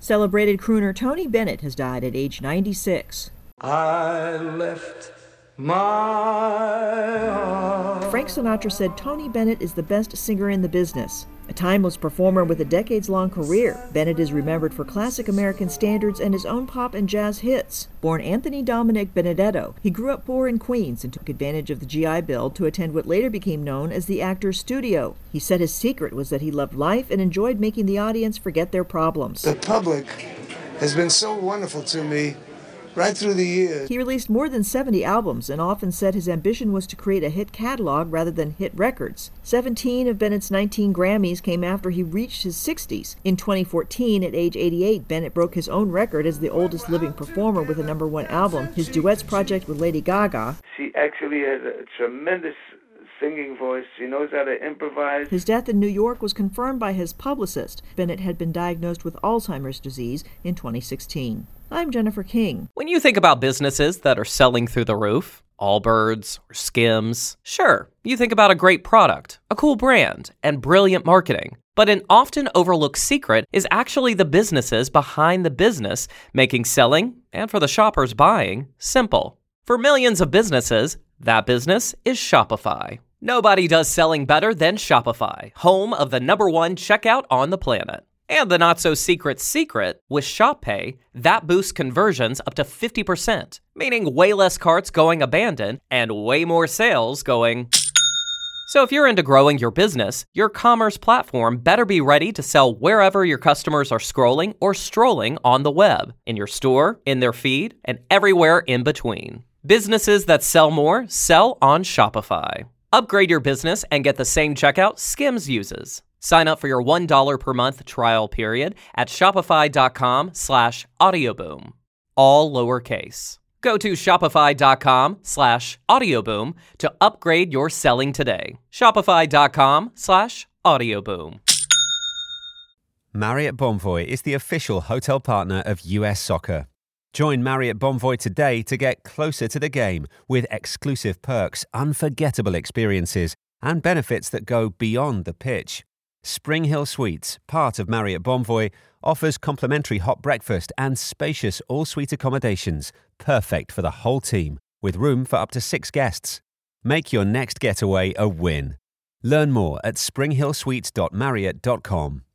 Celebrated crooner Tony Bennett has died at age 96. I left my heart. Frank Sinatra said Tony Bennett is the best singer in the business. A timeless performer with a decades-long career, Bennett is remembered for classic American standards and his own pop and jazz hits. Born Anthony Dominic Benedetto, he grew up poor in Queens and took advantage of the GI Bill to attend what later became known as the Actors Studio. He said his secret was that he loved life and enjoyed making the audience forget their problems. The public has been so wonderful to me right through the years. He released more than 70 albums and often said his ambition was to create a hit catalog rather than hit records. 17 of Bennett's 19 Grammys came after he reached his 60s. In 2014, at age 88, Bennett broke his own record as the oldest living performer with a #1 album, his duets project with Lady Gaga. She actually has a tremendous singing voice. She knows how to improvise. His death in New York was confirmed by his publicist. Bennett had been diagnosed with Alzheimer's disease in 2016. I'm Jennifer King. When you think about businesses that are selling through the roof, Allbirds or Skims, sure, you think about a great product, a cool brand, and brilliant marketing. But an often overlooked secret is actually the businesses behind the business, making selling, and for the shoppers buying, simple. For millions of businesses, that business is Shopify. Nobody does selling better than Shopify, home of the #1 checkout on the planet. And the not-so-secret secret, with ShopPay, that boosts conversions up to 50%, meaning way less carts going abandoned and way more sales going. So if you're into growing your business, your commerce platform better be ready to sell wherever your customers are scrolling or strolling on the web, in your store, in their feed, and everywhere in between. Businesses that sell more sell on Shopify. Upgrade your business and get the same checkout Skims uses. Sign up for your $1 per month trial period at shopify.com/audioboom. All lowercase. Go to shopify.com/audioboom to upgrade your selling today. Shopify.com/audioboom. Marriott Bonvoy is the official hotel partner of US Soccer. Join Marriott Bonvoy today to get closer to the game with exclusive perks, unforgettable experiences, and benefits that go beyond the pitch. Spring Hill Suites, part of Marriott Bonvoy, offers complimentary hot breakfast and spacious all-suite accommodations, perfect for the whole team, with room for up to 6 guests. Make your next getaway a win. Learn more at springhillsuites.marriott.com.